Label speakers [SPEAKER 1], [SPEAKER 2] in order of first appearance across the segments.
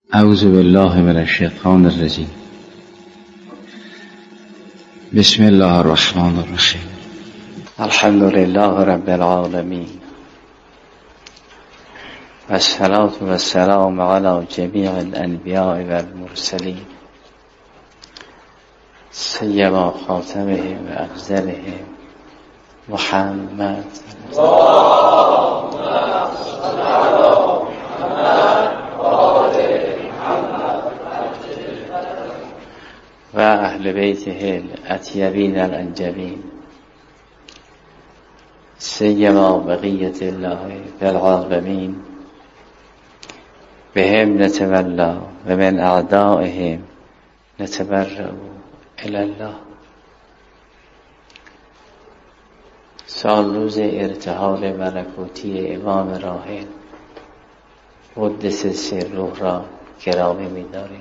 [SPEAKER 1] اعوذ بالله من الشیطان الرجیم. بسم الله الرحمن الرحیم. الحمد لله رب العالمین و الصلاة و السلام علی جمیع الانبیاء و المرسلین سیما خاتمهم و افضلهم محمد و اهل بیته الاطیبین الانجبین سیما بقیت الله فی العالمین بهم نتولا و من اعدائهم نتبرأ الی الله. سال روز ارتحال ملکوتی امام راحل قدس سره را گرامی می‌داریم.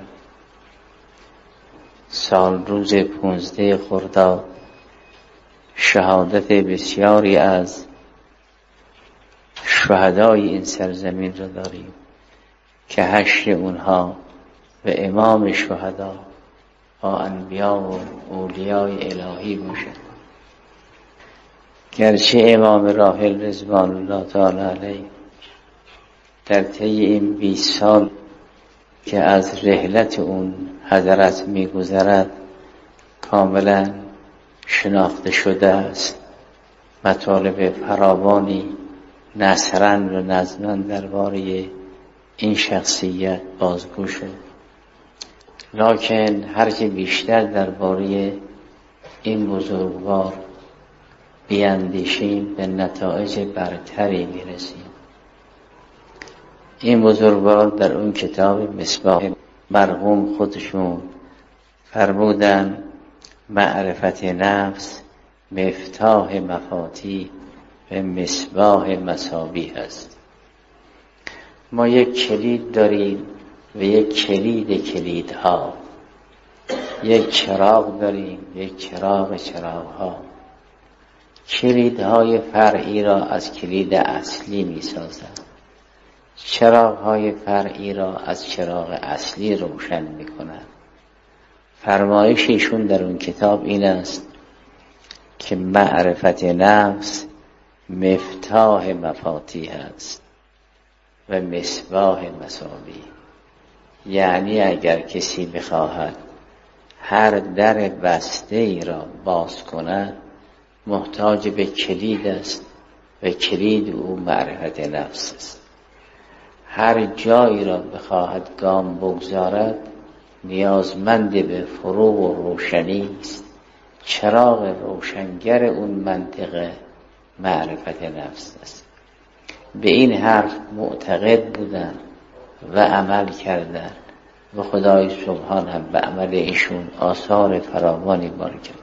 [SPEAKER 1] سال روز 15 خرداد شهادت بسیاری از شهدای این سرزمین را داریم که حشر اونها به امام شهدا با انبیا و اولیای الهی باشد. گرچه امام راحل رضوان الله تعالی علیه در طی این 20 سال که از رحلت اون حضرت میگذرد کاملا شناخته شده است، مطالب فراوانی نثراً و نظماً درباره این شخصیت بازگو شد، لکن هرچه بیشتر درباره این بزرگوار بیاندیشیم به نتایج برتری میرسیم. این بزرگوار در اون کتاب مصباح مرحوم خودشون فرمودن معرفت نفس مفتاح مفاتیح و مصباح مصابیح است. ما یک کلید داریم و یک کلیدها، یک چراغ داریم، یک چراغها. کلیدهای فرعی را از کلید اصلی می سازند، چراغهای فرعی را از چراغ اصلی روشن می کنند. فرمایش ایشون در اون کتاب این است که معرفت نفس مفتاح مفاتیح است و مصباح مصابیح. یعنی اگر کسی بخواهد هر در بسته ای را باز کند محتاج به کلید است و کلید او معرفت نفس است. هر جایی را بخواهد گام بگذارد نیازمند به فروغ و روشنی است. چراغ روشنگر اون منطقه معرفت نفس است. به این حرف معتقد بودن و عمل کردن و خدای سبحان هم به عمل ایشون آثار فراوانی بار کرد.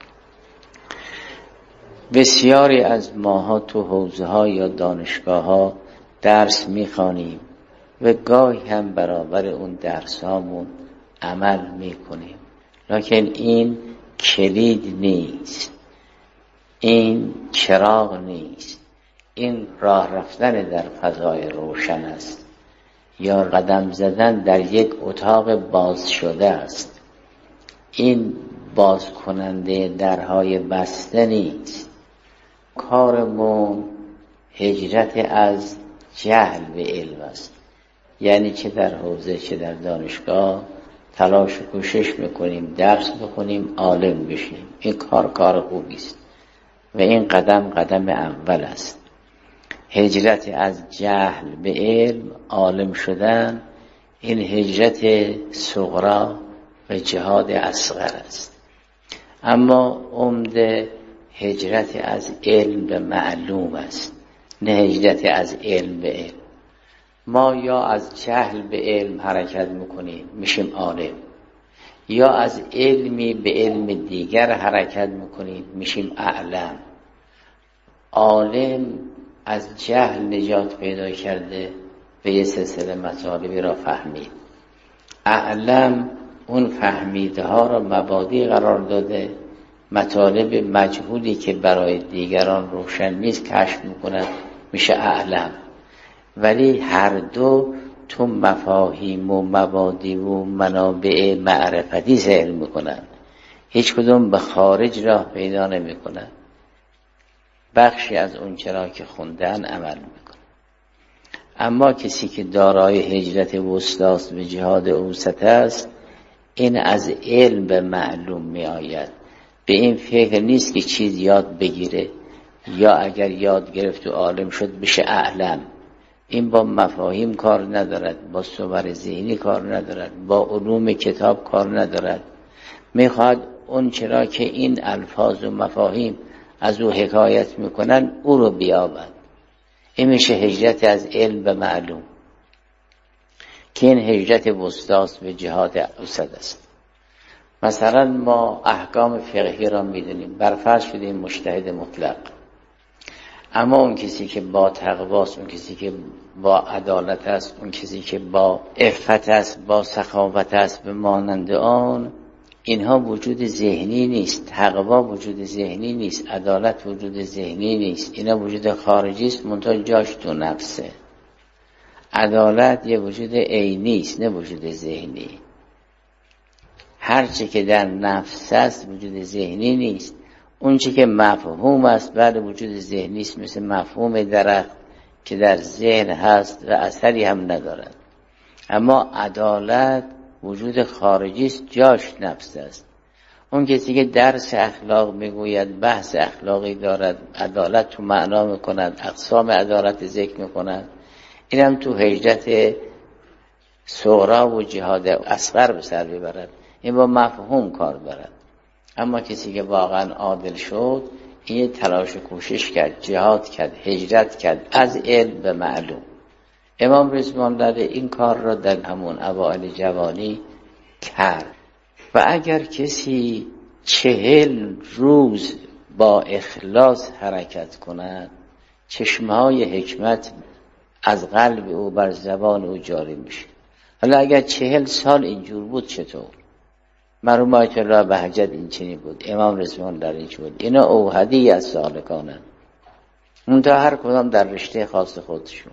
[SPEAKER 1] بسیاری از ماها تو حوزه ها یا دانشگاه ها درس میخوانیم و گاهی هم برابر اون درس هامون عمل میکنیم، لکن این کلید نیست، این چراغ نیست، این راه رفتن در فضای روشن است یا قدم زدن در یک اتاق باز شده است. این باز کننده درهای بسته نیست. کارمون هجرت از جهل به علم است. یعنی چه در حوزه چه در دانشگاه تلاش و کوشش میکنیم درس بخونیم عالم بشیم. این کار خوبی است و این قدم اول است. هجرت از جهل به علم، عالم شدن، این هجرت صغرا و جهاد اصغر است. اما عمده هجرت از علم به معلوم است، نه هجرت از علم به علم. ما یا از جهل به علم حرکت میکنیم میشیم عالم، یا از علمی به علم دیگر حرکت میکنیم میشیم اعلم. عالم از جهل نجات پیدا کرده و یه سلسله مطالبی را فهمید. اعلم اون فهمیده ها را مبادی قرار داده، مطالب مجهولی که برای دیگران روشن نیست کشف میکنه، میشه اعلم. ولی هر دو تو مفاهیم و مبادی و منابع معرفتی سیر میکنن، هیچ کدوم به خارج راه پیدا نمیکنن، بخشی از اون چرا که خوندن عمل میکنن. اما کسی که دارای هجرت وسطاست و جهاد اوسط است، این از علم به معلوم می آید، به این فکر نیست که چیز یاد بگیره یا اگر یاد گرفت و عالم شد بشه اعلم. این با مفاهیم کار ندارد، با صور ذهنی کار ندارد، با علوم کتاب کار ندارد. میخواد اون چرا که این الفاظ و مفاهیم از او حکایت میکنن او رو بیابد. این میشه هجرت از علم به معلوم، که این هجرت وسطاست و جهاد اوسط است. مثلا ما احکام فقهی را میدونیم، برفرض شدیم مجتهد مطلق، اما اون کسی که با تقواست، اون کسی که با عدالت است، اون کسی که با عفت است، با سخاوت است، به مانند آن، اینها وجود ذهنی نیست. تقوا وجود ذهنی نیست، عدالت وجود ذهنی نیست، اینا وجود خارجی است، منتها جاش تو نفسه. عدالت یه وجود عینی است، نه وجود ذهنی. هرچی که در نفس است وجود ذهنی نیست. اون چی که مفهوم است بعد وجود ذهنی است، مثل مفهوم درخت که در ذهن هست و اثری هم ندارد. اما عدالت وجود خارجی است، جاش نفس است. اون کسی که درس اخلاق میگوید، بحث اخلاقی دارد، عدالت تو معنا میکند، اقسام عدالت ذکر میکند، اینم تو هجرت صغری و جهاد اصغر به سر ببرد، این با مفهوم کار دارد. اما کسی که واقعا عادل شد، این تلاش و کوشش کرد، جهاد کرد، هجرت کرد از علم به معلوم. امام رضوان الله این کار را در همون اوائل جوانی کرد. و اگر کسی 40 روز با اخلاص حرکت کند، چشمهای حکمت از قلب او بر زبان او جاری میشه. حالا اگر 40 سال اینجور بود چطور؟ مرحوم آیت الله بهجت این چنین بود، امام رضوان الله این چنین بود. اینا اوحدی از سالکانن، منتها هر کدام در رشته خاص خودشون.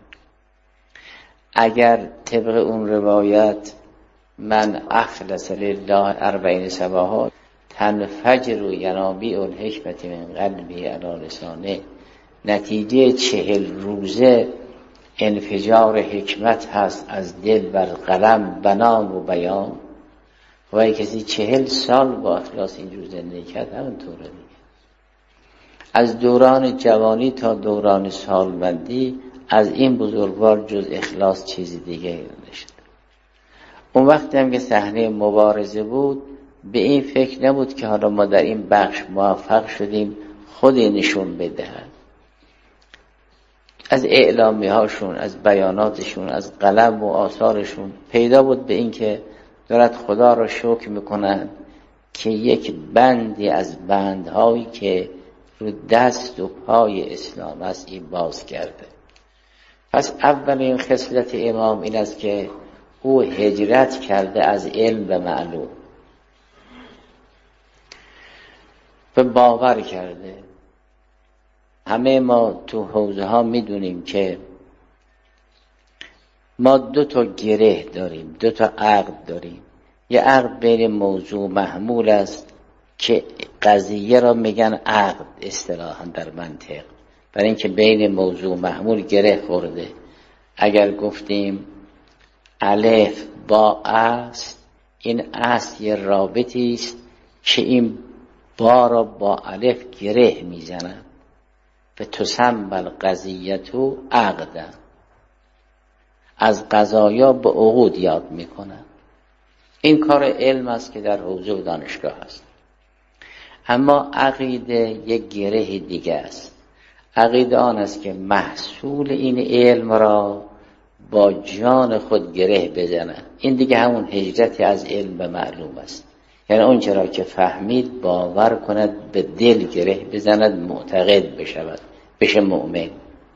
[SPEAKER 1] اگر طبق اون روایت من اخلص لله 40 صباحا تنفجر ینابیع الحکمت من قلبی علی لسانه، نتیجه 40 روزه انفجار حکمت هست از دل بر قلم بنان و بیان. و اگه کسی 40 سال با اخلاص اینجور زندگی کرد، همونطوره دیگه. از دوران جوانی تا دوران سالمندی از این بزرگوار جز اخلاص چیزی دیگه نشد. اون وقتی هم که صحنه مبارزه بود، به این فکر نبود که حالا ما در این بخش موفق شدیم خودی نشون بدهد. از اعلامی هاشون، از بیاناتشون، از قلم و آثارشون پیدا بود به این که دارد خدا را شکر میکنن که یک بندی از بندهایی که رو دست و پای اسلام است این باز کرده. پس اولین خصلت امام این است که او هجرت کرده از علم به معلوم و باور کرده. همه ما تو حوزه ها میدونیم که ما 2 گره داریم، 2 عقد داریم. یه عقد بین موضوع محمول است که قضیه را میگن عقد اصطلاحاً در منطق، برای اینکه بین موضوع محمول گره خورده. اگر گفتیم الف با است، این است یه رابطی است که این با را با الف گره میزنن و تسمى القضیة عقدا، از قضایا به عقود یاد میکنن. این کار علم است که در حوزه و دانشگاه است. اما عقیده یک گره دیگه است. عقیده آن است که محصول این علم را با جان خود گره بزنن. این دیگه همون هجرت از علم به معلوم است. یعنی اون چرا که فهمید باور کند، به دل گره بزند، معتقد بشود، بشه مؤمن.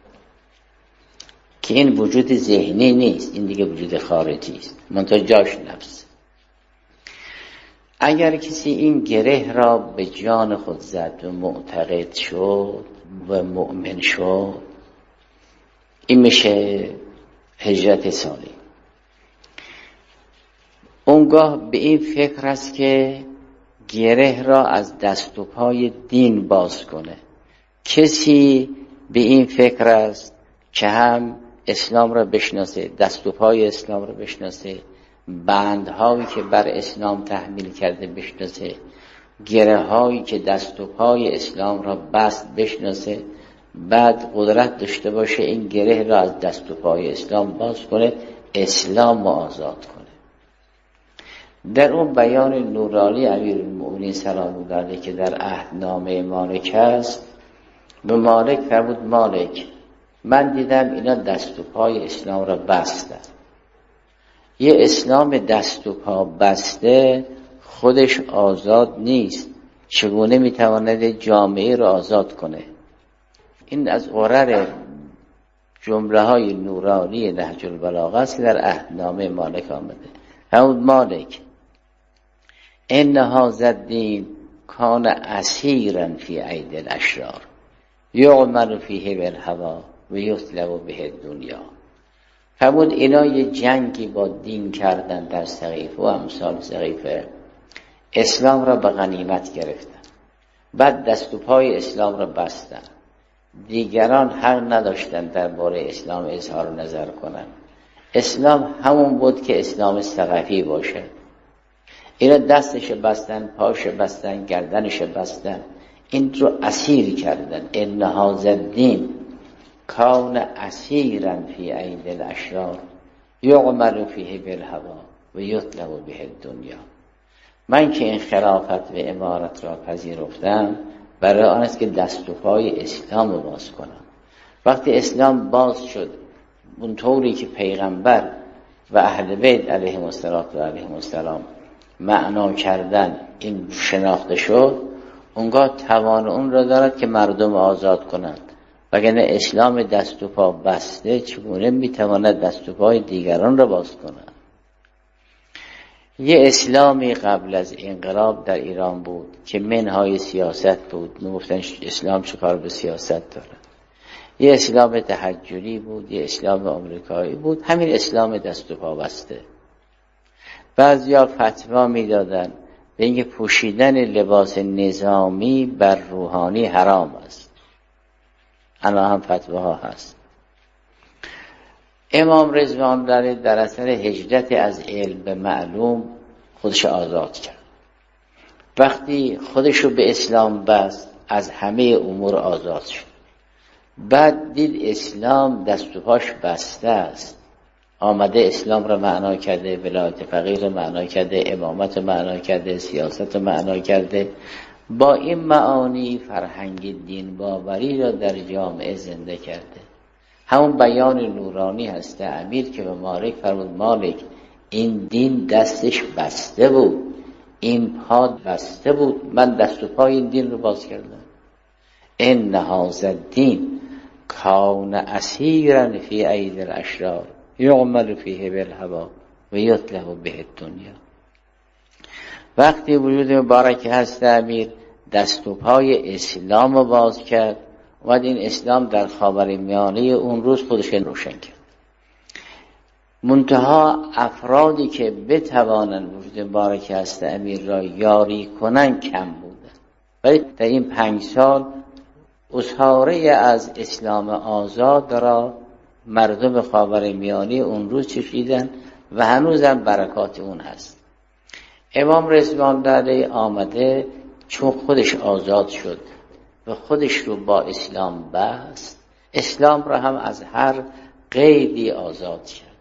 [SPEAKER 1] که این وجود ذهنی نیست، این دیگه وجود خارجی است، منتها جاش نفس. اگر کسی این گره را به جان خود زد و معتقد شد و مؤمن شد، این میشه هجرت سالم. اونگاه به این فکر است که گره را از دست و پای دین باز کنه. کسی به این فکر است که هم اسلام را بشناسه، دست و پای اسلام را بشناسه، بندهایی که بر اسلام تحمیل کرده بشناسه، گره هایی که دست و پای اسلام را بست بشناسه، بعد قدرت داشته باشه این گره را از دست و پای اسلام باز کنه، اسلام را آزاد کنه. در اون بیان نورانی امیرالمؤمنین سلام الله علیه که در عهدنامه مالک است، به مالک فرمود مالک من دیدم اینا دست و پای اسلام را بستن. یه اسلام دست و پا بسته خودش آزاد نیست، چگونه میتواند جامعه را آزاد کنه؟ این از غرر جمله های نورانی نهج البلاغه است که در عهدنامه مالک آمده. فرمود مالک ان هذا الدین کان اسیرا فی ایدی الاشرار یعمل فیه بالهوی و یطلب به الدنیا. فرمود اینا یه جنگی با دین کردن در سقیفه و امثال سقیفه، اسلام را به غنیمت گرفتن، بعد دست و پای اسلام را بستن، دیگران حق نداشتن درباره اسلام اظهار نظر کنن. اسلام همون بود که اسلام ثقفی باشه. اینا دستش بستن، پاش بستن، گردنش بستن، این رو اسیر کردن. ان هذا الدین کان اسیرا فی ایدی الاشرار یعمل فیه بالهوی و یطلب به الدنیا. من که این خلافت و امارت را پذیرفتم برای آن است که دست و پای اسلام رو باز کنم. وقتی اسلام باز شد اونطوری که پیغمبر و اهل بیت علیهم السلام معنا کردن این شناخته شد، اونگاه توان اون را دارد که مردم آزاد کنند. وگرنه اسلام دست و پا بسته چگونه میتواند دست و پای دیگران را باز کند؟ یه اسلامی قبل از انقلاب در ایران بود که منهای سیاست بود، میگفتن اسلام چه کار به سیاست داره. یه اسلام تحجری بود، یه اسلام آمریکایی بود، همین اسلام دست و پا بسته. بعضیا فتوا میدادن به اینکه پوشیدن لباس نظامی بر روحانی حرام است. الان هم فتواها هست. امام رضوان در اثر هجرت از علم به معلوم خودش آزاد کرد. وقتی خودش رو به اسلام بست از همه امور آزاد شد. بعد دید اسلام دست و پاش بسته است، آمده اسلام را معنا کرده، ولایت فقیه را معنا کرده، امامت را معنا کرده، سیاست را معنا کرده. با این معانی فرهنگ دین باوری را در جامعه زنده کرده. همون بیان نورانی هست امیر که به مالک فرمود مالک این دین دستش بسته بود، این پا بسته بود، من دست و پای این دین رو باز کردم. ان هذا الدین کان اسیرا فی ایدی الاشرار یعمل فیه بالهوی و یطلب به الدنیا. وقتی وجود مبارک هست امیر دست و پای اسلام رو باز کرد، اومد این اسلام در خاورمیانه اون روز خودش روشن کرد. منتها افرادی که بتوانند وجود مبارک هست امیر را یاری کنن کم بودن، ولی در این 5 سال اسحاره از اسلام آزاد را مردم خاورمیانه اون روز چشیدن و هنوزم برکات اون هست. امام رضوان علیه آمده چون خودش آزاد شد و خودش رو با اسلام بست، اسلام را هم از هر قیدی آزاد کرد.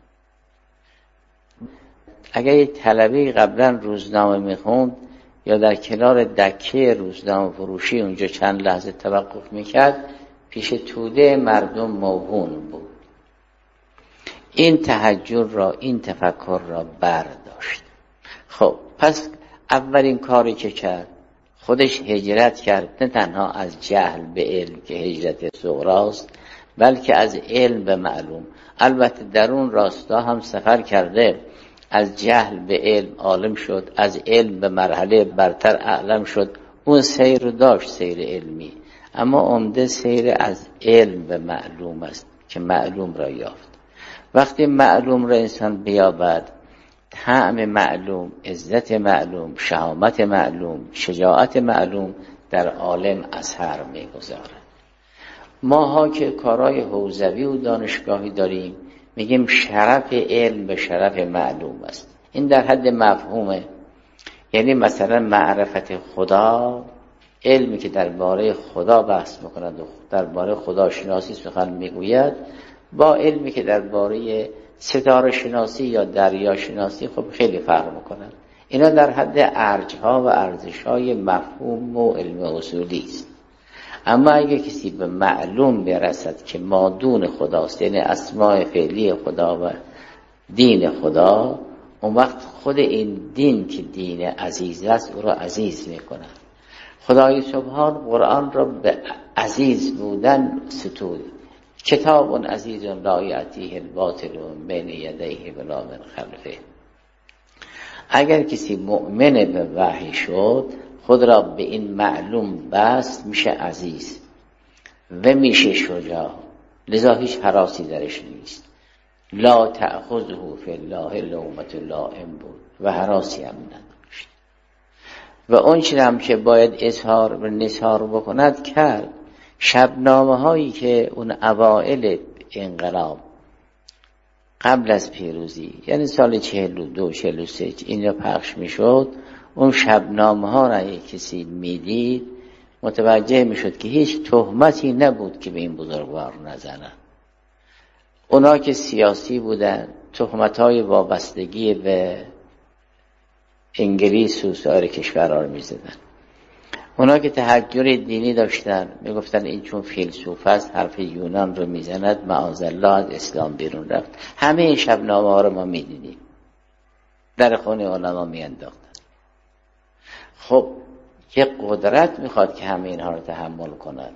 [SPEAKER 1] اگر یه طلبی قبلا روزنامه میخوند یا در کنار دکه روزنامه فروشی اونجا چند لحظه توقف میکرد، پیش توده مردم موهون بود. این تحجر را، این تفکر را برداشت. خب پس اولین کاری که کرد خودش هجرت کرد، نه تنها از جهل به علم که هجرت صغراست، بلکه از علم به معلوم. البته در اون راستا هم سفر کرده، از جهل به علم عالم شد، از علم به مرحله برتر اعلم شد. اون سیر داشت، سیر علمی، اما عمده سیر از علم به معلوم است که معلوم را یافت. وقتی معلوم را انسان بیابد طعم معلوم، عزت معلوم، شهامت معلوم، شجاعت معلوم در عالم اثر میگذاره. ماها که کارهای حوزوی و دانشگاهی داریم میگیم شرف علم به شرف معلوم است. این در حد مفهومه. یعنی مثلا معرفت خدا، علمی که درباره خدا بحث میکند و درباره خداشناسی سخن میگوید، با علمی که درباره ستاره شناسی یا دریا شناسی خب خیلی فرق میکنند. اینا در حد ارجها و ارزشهای مفهوم و علم اصولی است. اما اگه کسی به معلوم برسد که مادون خداست، یعنی اسماء فعلی خدا و دین خدا، اون وقت خود این دین که دین عزیز است او را عزیز میکنه. خدای سبحان قرآن را به عزیز بودن ستود. کتاب عزیز لا یأتیه الباطل من بین یدیه ولا من خلفه. اگر کسی مؤمن به وحی شد، خود را به این معلوم بست، میشه عزیز و میشه شجاع، لذا هیچ هراسی درش نیست. لا تأخذه فی الله لومة لائم بود و هراسی هم نداشت و اون چیز هم که باید اظهار و نثار بکند کرد. شبنامه هایی که اون اوائل انقلاب قبل از پیروزی، یعنی سال 42 43 اینجا پخش میشد، اون شبنامه ها را کسی میدید متوجه میشد که هیچ تهمتی نبود که به این بزرگوار نزنن. اونا که سیاسی بودن تهمت‌های وابستگی به انگلیس و سایر کشورها رو میزدن. اونا که تحجر دینی داشتن میگفتن این چون فیلسوف است حرف یونان رو میزند معاذالله از اسلام بیرون رفت. همه این شبنامه ها رو ما میدیدیم در خونه علما میانداختن. خب یه قدرت میخواد که همه اینها رو تحمل کنن،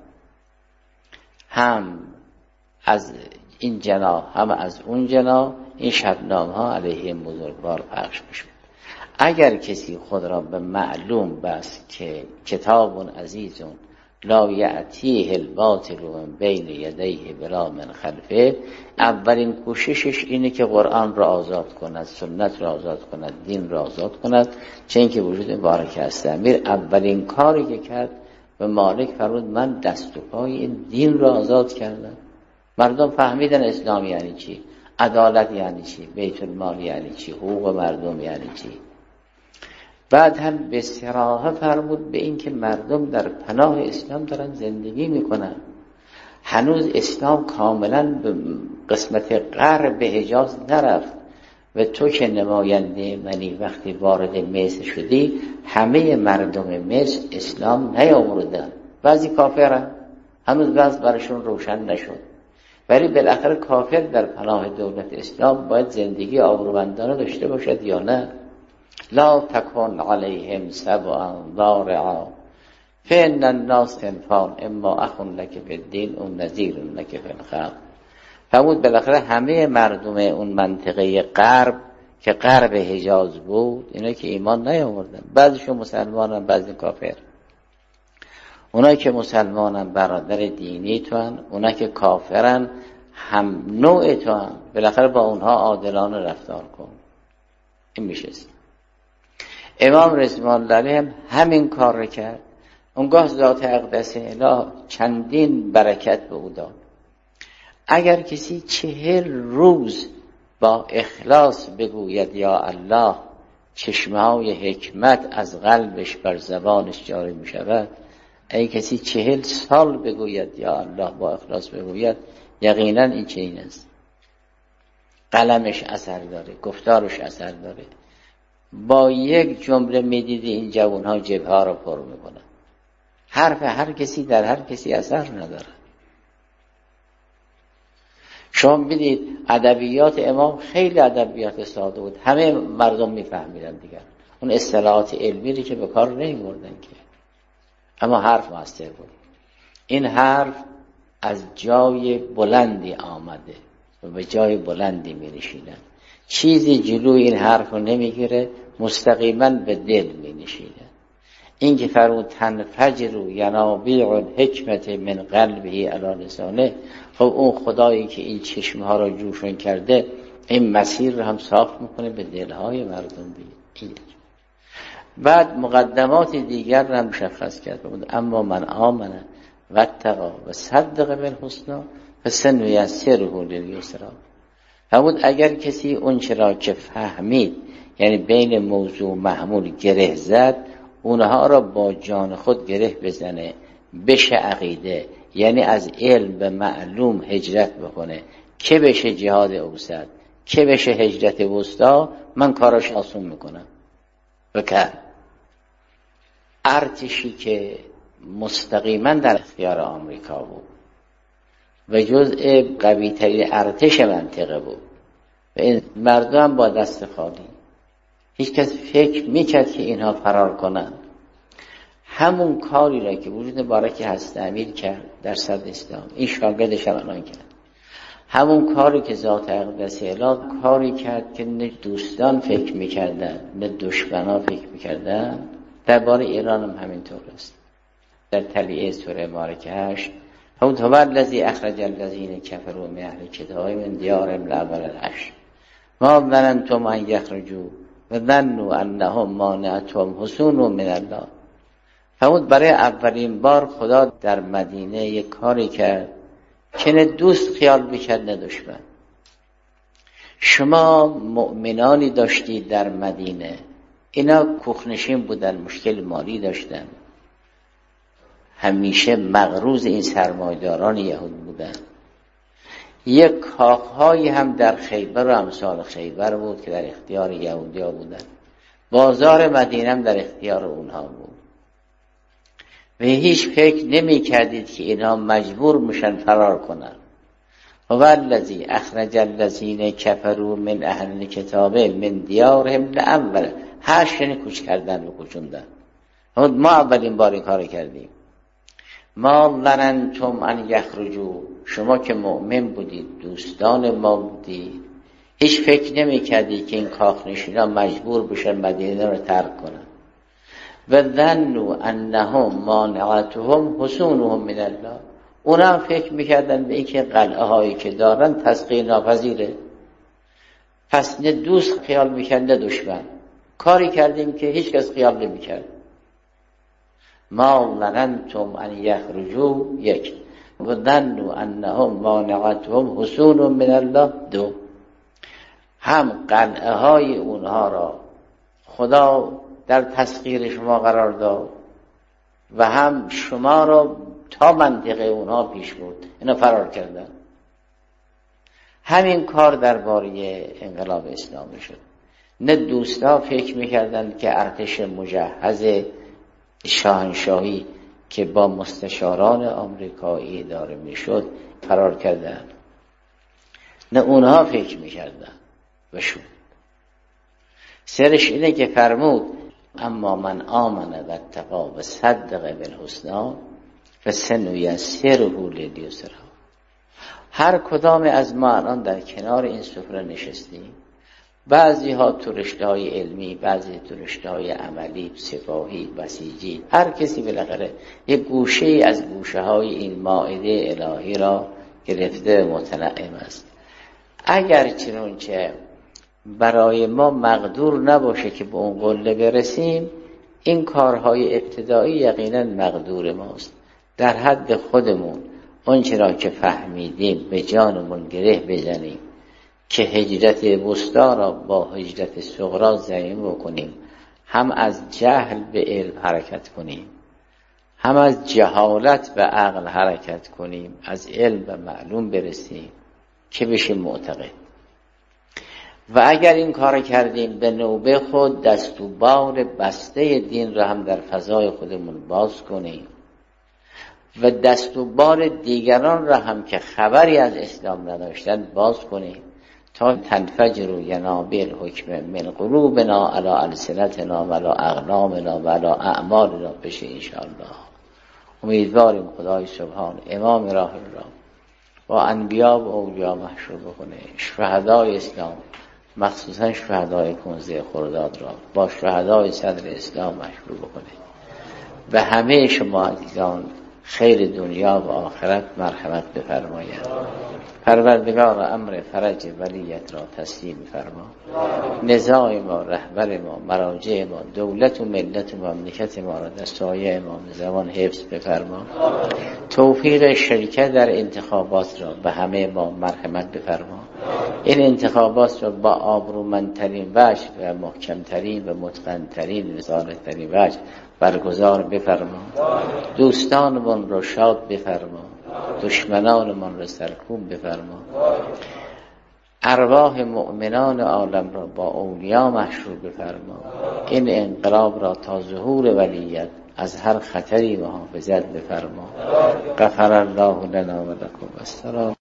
[SPEAKER 1] هم از این جناح هم از اون جناح. این شبنامه ها علیه این بزرگوار پخش میشد. اگر کسی خود را به معلوم بس که کتاب عزیز لا یأتیه الباطل من بین یدیه ولا من خلفه، اولین کوششش اینه که قرآن را آزاد کند، سنت را آزاد کند، دین را آزاد کند، چه اینکه وجود مبارک است. امیر اولین کاری که کرد به مالک فرمود من دست و پای این دین را آزاد کردم. مردم فهمیدن اسلام یعنی چی، عدالت یعنی چی، بیت المال یعنی چی، حقوق مردم یعنی چی. بعد هم به صراحه فرمود به این که مردم در پناه اسلام دارن زندگی میکنن. هنوز اسلام کاملا به قسمت غرب حجاز نرفت و تو که نماینده منی وقتی وارد مصر شدی همه مردم مصر اسلام نیاوردن. بعضی کافرن، هنوز بعض برشون روشن نشد، ولی بالاخره کافر در پناه دولت اسلام باید زندگی آبرومندانه داشته باشد یا نه؟ لا تکن علیهم سبعا ضارعا فإن الناس تنفان اما اخ لک فی الدین و نذیر لک فی الخلق. فرمود بالاخره همه مردم اون منطقه غرب که غرب حجاز بود، اینا که ایمان نیاوردن، بعضیشون مسلمانن بعضی کافر. اونایی که مسلمانن برادر دینی تو هن، اونایی که کافرن هم نوع تو هن، بالاخره با اونها عادلانه رفتار کن. این میشه. امام رضوان الله علیه هم همین کار رو کرد. اونگاه ذات اقدس اله چندین برکت به او داد. اگر کسی 40 روز با اخلاص بگوید یا الله، چشمه‌های حکمت از قلبش بر زبانش جاری می شود. اگه کسی 40 سال بگوید یا الله با اخلاص بگوید، یقینا این چنین است. قلمش اثر داره، گفتارش اثر داره. با یک جمله میدیدی این جوانها جبهه ها رو پر میکنن. حرف هر کسی در هر کسی اثر نداره. شما میدید ادبیات امام خیلی ادبیات ساده بود، همه مردم میفهمیدن دیگر. اون اصطلاحات علمی رو که به کار نمیبردن که، اما حرف مؤثر بود. این حرف از جای بلندی آمده و به جای بلندی می‌نشیند. چیزی جلوی این حرف رو نمیگیره، مستقیما به دل می‌نشیند. این که فرمود تنفجر ینابیع الحکمت من قلبه علی لسانه، خب اون خدایی که این چشمها رو جوشون کرده این مسیر رو هم صاف میکنه به دلهای مردم بید. بعد مقدمات دیگر رو هم مشخص کرد. اما من آمن و اتقی و صدق بالحسنی فسنیسره للیسری. همون اگر کسی اون چرا که فهمید، یعنی بین موضوع و محمول گره زد، اونها را با جان خود گره بزنه، بشه عقیده، یعنی از علم به معلوم هجرت بکنه، که بشه جهاد اوسط، که بشه هجرت وسطی، من کاراش آسون میکنم. بکر ارتشی که مستقیما در اختیار آمریکا بود و جزء قوی ترین ارتش منطقه بود و این مردم با دست خالی، هیچ کس فکر میکرد که اینها فرار کنند. همون کاری را که وجود مبارک هست امیر کرد در صدر اسلام، این شاگردش هم الان کرد. همون کاری که ذات اقدس اله کاری کرد که نه دوستان فکر میکردن نه دشمنان فکر میکردن. درباره ایران هم همینطور است. در تلیعه سوره مبارکه 8 هو الذی اخرج الذین کفروا من اهل الکتاب من دیارهم لاول الحشر ما ظننتم ان یخرجوا و ظنوا انهم مانعتهم حصونهم من الله. فرمود برای اولین بار خدا در مدینه یک کاری کرد که نه دوست خیال بکرد نه دشمن. شما مؤمنانی داشتید در مدینه، اینا کوخنشین بودن، مشکل مالی داشتن، همیشه مغروض این سرمایه‌داران یهود بودن. یک کاخهایی هم در خیبر و امثال خیبر بود که در اختیار یهودیا بودن. بازار مدینه هم در اختیار اونها بود و هیچ فکر نمی کردید که اینها مجبور میشن فرار کنن. هو الذی اخرج الذین کفروا من اهل الکتاب من دیارهم لاول. 8 یعنی کوچ کردن و کوچوندن. ما اولین بار این کار کردیم. ما ظننتم ان یخرجوا، شما که مؤمن بودید، دوستان ما بودید، هیچ فکر نمی کردید که این کاخنشینا مجبور بشن مدینه رو ترک کنن. و ظنوا انهم مانعتهم حصونهم من الله، اونا هم فکر میکردن به اینکه قلعه هایی که دارن تسخیر ناپذیره. پس نه دوست خیال میکرد نه دشمن. کاری کردیم که هیچ کس خیال نمیکرد. ما ظننتم ان یخرجوا، یک، و ظنوا انهم مانعتهم حصونهم من الله، دو، هم قلعه های اونها را خدا در تسخیر شما قرار داد و هم شما را تا منطقه اونها پیش بود، اینا فرار کردن. همین کار درباره انقلاب اسلامی شد. نه دوستا فکر میکردند که ارتش مجهز شاهنشاهی که با مستشاران آمریکایی اداره میشد فرار کردن، نه اونها فکر میکردن و شد. سرش اینه که فرمود اما من آمن و اتقی و صدق بالحسنی فسنیسره للیسری. هر کدام از ما الان در کنار این سفره نشستیم، بعضی ها تو رشته های علمی، بعضی تو رشته های عملی، سپاهی، بسیجی، هر کسی بالاخره یک گوشه از گوشه های این مائده الهی را گرفته متنعم است. اگر چنانچه برای ما مقدور نباشه که به اون قله برسیم، این کارهای ابتدایی یقینا مقدور ماست. در حد خودمون اونچه را که فهمیدیم به جانمون گره بزنیم که هجرت وسطی را با هجرت صغری ضمیم بکنیم، هم از جهل به علم حرکت کنیم، هم از جهالت به عقل حرکت کنیم، از علم به معلوم برسیم که بشیم معتقد. و اگر این کار کردیم به نوبه خود دست و بار بسته دین را هم در فضای خودمون باز کنیم و دست و بار دیگران را هم که خبری از اسلام نداشتن باز کنیم تا تنفجر ینابیع الحکم من قلوبنا علی السنتنا و علی اقلامنا و علی اعمالنا بشه انشاءالله. امیدواریم خدای سبحان امام راه را با انبیا و اولیا محشور بکنه، شهدای اسلام مخصوصا شهدای 15 خرداد را با شهدای صدر اسلام محشور بکنه و همه شما عزیزان خیر دنیا و آخرت مرحمت بفرماید. پروردگار امر فرج ولیت را تسلیم فرما. نزاع ما، رهبر ما، مراجع ما، دولت و ملت و مملکت ما را در سایه امام زمان حفظ بفرما. توفیق شرکت در انتخابات را به همه ما مرحمت بفرما. این انتخابات را با آبرومندترین وجه و محکمترین و متقنترین رسالتترین وجه برگزار بفرما. دوستانمان را شاد بفرما، دشمنانمان را سرکوب بفرما. ارواح مؤمنان عالم را با اولیا محشور بفرما. این انقلاب را تا ظهور ولیت از هر خطری محافظت بفرما. غفر الله لنا و لکم. السلام